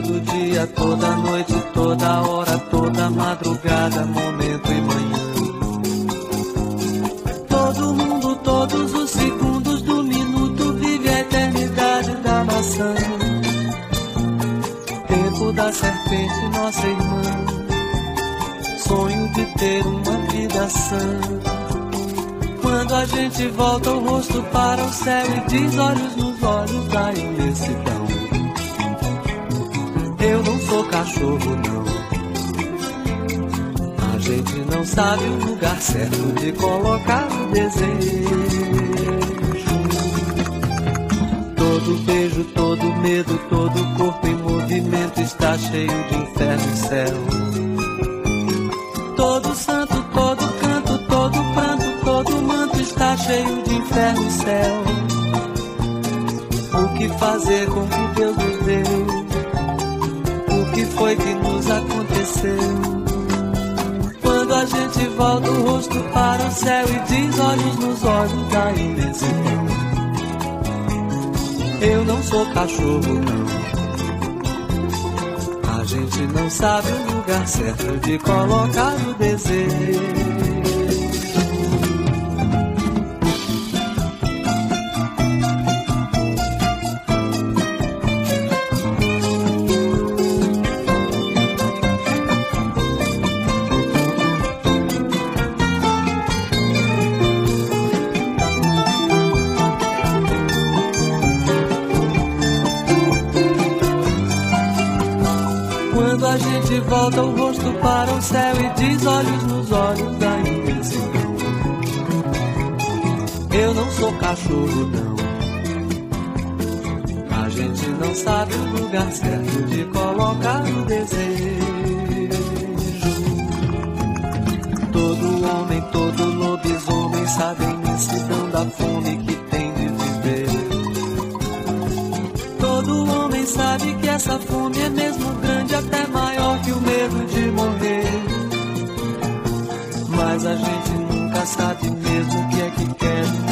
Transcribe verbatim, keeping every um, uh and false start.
Todo dia, toda noite, toda hora, toda madrugada, momento e manhã. Todo mundo, todos os segundos do minuto, vive a eternidade da maçã. Tempo da serpente, nossa irmã. Sonho de ter uma vida sã. Quando a gente volta o rosto para o céu e diz olhos nos olhos da imensidão. Eu não sou cachorro, não. A gente não sabe o lugar certo de colocar o desejo. Todo beijo, todo medo, todo corpo em movimento está cheio de inferno e céu. Todo santo, todo canto, todo pranto, todo manto está cheio de inferno e céu. O que fazer com o que Deus nos deu? O que foi que nos aconteceu? Quando a gente volta o rosto para o céu e diz olhos nos olhos da imensidão. Eu não sou cachorro, não. A gente não sabe o lugar certo de colocar o desejo. Quando a gente volta o rosto para o céu e diz olhos nos olhos da imensidão. Eu não sou cachorro, não. A gente não sabe o lugar certo de colocar o desejo. Todo homem, todo lobisomem sabe a imensidão da fome que tem de viver. Todo homem sabe que essa fome é mesmo grande, até maior que o medo de morrer. Mas a gente nunca sabe mesmo o que é que quer.